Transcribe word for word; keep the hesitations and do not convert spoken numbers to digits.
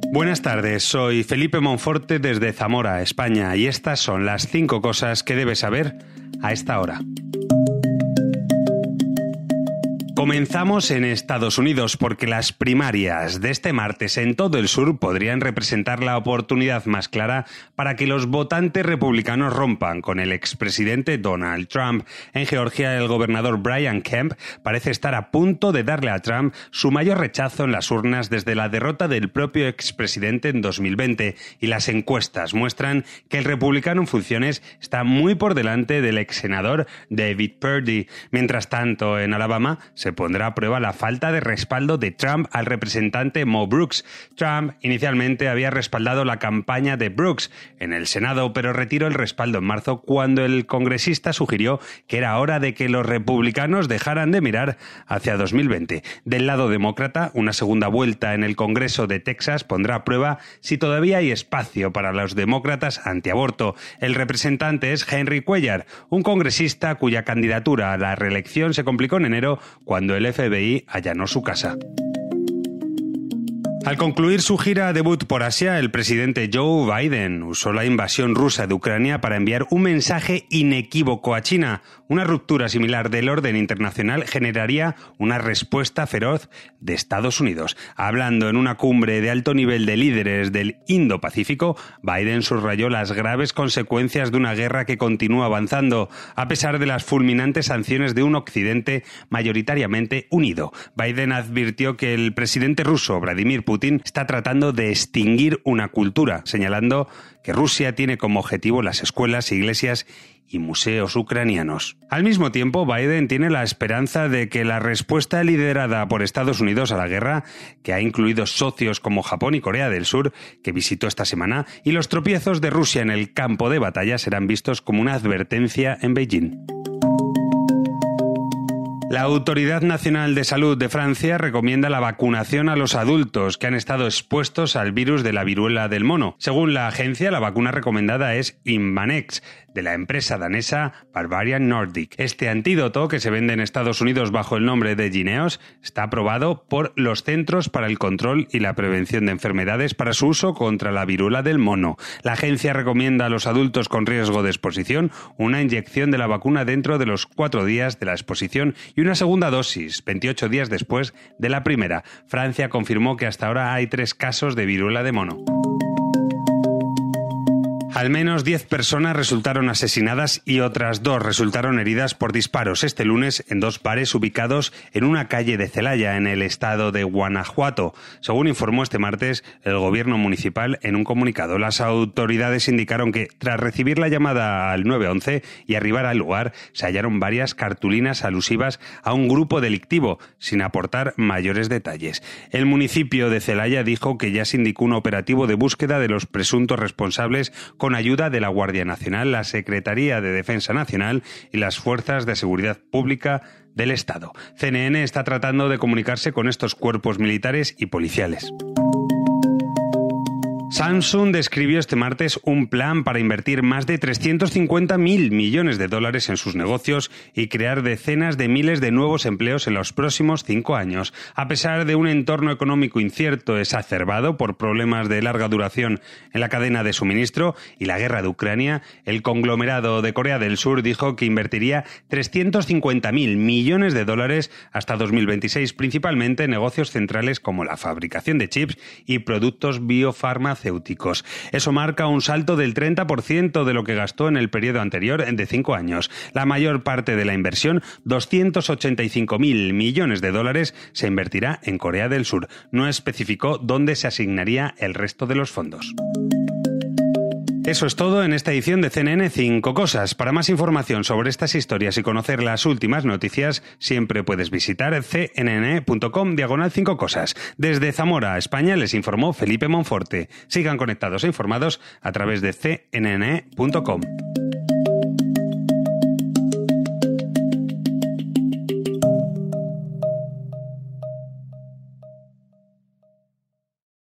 Buenas tardes, soy Felipe Monforte desde Zamora, España, y estas son las cinco cosas que debes saber a esta hora. Comenzamos en Estados Unidos porque las primarias de este martes en todo el sur podrían representar la oportunidad más clara para que los votantes republicanos rompan con el expresidente Donald Trump. En Georgia, el gobernador Brian Kemp parece estar a punto de darle a Trump su mayor rechazo en las urnas desde la derrota del propio expresidente en dos mil veinte, y las encuestas muestran que el republicano en funciones está muy por delante del ex senador David Perdue. Mientras tanto, en Alabama se pondrá a prueba la falta de respaldo de Trump al representante Mo Brooks. Trump inicialmente había respaldado la campaña de Brooks en el Senado, pero retiró el respaldo en marzo cuando el congresista sugirió que era hora de que los republicanos dejaran de mirar hacia dos mil veinte. Del lado demócrata, una segunda vuelta en el Congreso de Texas pondrá a prueba si todavía hay espacio para los demócratas antiaborto. El representante es Henry Cuellar, un congresista cuya candidatura a la reelección se complicó en enero cuando cuando el F B I allanó su casa. Al concluir su gira debut por Asia, el presidente Joe Biden usó la invasión rusa de Ucrania para enviar un mensaje inequívoco a China. Una ruptura similar del orden internacional generaría una respuesta feroz de Estados Unidos. Hablando en una cumbre de alto nivel de líderes del Indo-Pacífico, Biden subrayó las graves consecuencias de una guerra que continúa avanzando, a pesar de las fulminantes sanciones de un Occidente mayoritariamente unido. Biden advirtió que el presidente ruso, Vladimir Putin, está tratando de extinguir una cultura, señalando que Rusia tiene como objetivo las escuelas, iglesias y museos ucranianos. Al mismo tiempo, Biden tiene la esperanza de que la respuesta liderada por Estados Unidos a la guerra, que ha incluido socios como Japón y Corea del Sur, que visitó esta semana, y los tropiezos de Rusia en el campo de batalla serán vistos como una advertencia en Beijing. La Autoridad Nacional de Salud de Francia recomienda la vacunación a los adultos que han estado expuestos al virus de la viruela del mono. Según la agencia, la vacuna recomendada es Imvanex, de la empresa danesa Bavarian Nordic. Este antídoto, que se vende en Estados Unidos bajo el nombre de Jynneos, está aprobado por los Centros para el Control y la Prevención de Enfermedades para su uso contra la viruela del mono. La agencia recomienda a los adultos con riesgo de exposición una inyección de la vacuna dentro de los cuatro días de la exposición y una segunda dosis, veintiocho días después de la primera. Francia confirmó que hasta ahora hay tres casos de viruela de mono. Al menos diez personas resultaron asesinadas y otras dos resultaron heridas por disparos este lunes en dos bares ubicados en una calle de Celaya, en el estado de Guanajuato, según informó este martes el gobierno municipal en un comunicado. Las autoridades indicaron que, tras recibir la llamada al nueve once y arribar al lugar, se hallaron varias cartulinas alusivas a un grupo delictivo, sin aportar mayores detalles. El municipio de Celaya dijo que ya se indicó un operativo de búsqueda de los presuntos responsables con ayuda de la Guardia Nacional, la Secretaría de Defensa Nacional y las Fuerzas de Seguridad Pública del Estado. C N N está tratando de comunicarse con estos cuerpos militares y policiales. Samsung describió este martes un plan para invertir más de trescientos cincuenta mil millones de dólares en sus negocios y crear decenas de miles de nuevos empleos en los próximos cinco años. A pesar de un entorno económico incierto exacerbado por problemas de larga duración en la cadena de suministro y la guerra de Ucrania, el conglomerado de Corea del Sur dijo que invertiría trescientos cincuenta mil millones de dólares hasta dos mil veintiséis, principalmente en negocios centrales como la fabricación de chips y productos biofarmacéuticos. Eso marca un salto del treinta por ciento de lo que gastó en el periodo anterior de cinco años. La mayor parte de la inversión, doscientos ochenta y cinco mil millones de dólares, se invertirá en Corea del Sur. No especificó dónde se asignaría el resto de los fondos. Eso es todo en esta edición de C N N cinco Cosas. Para más información sobre estas historias y conocer las últimas noticias, siempre puedes visitar cnn.com diagonal cinco cosas. Desde Zamora, España, les informó Felipe Monforte. Sigan conectados e informados a través de c n n punto com.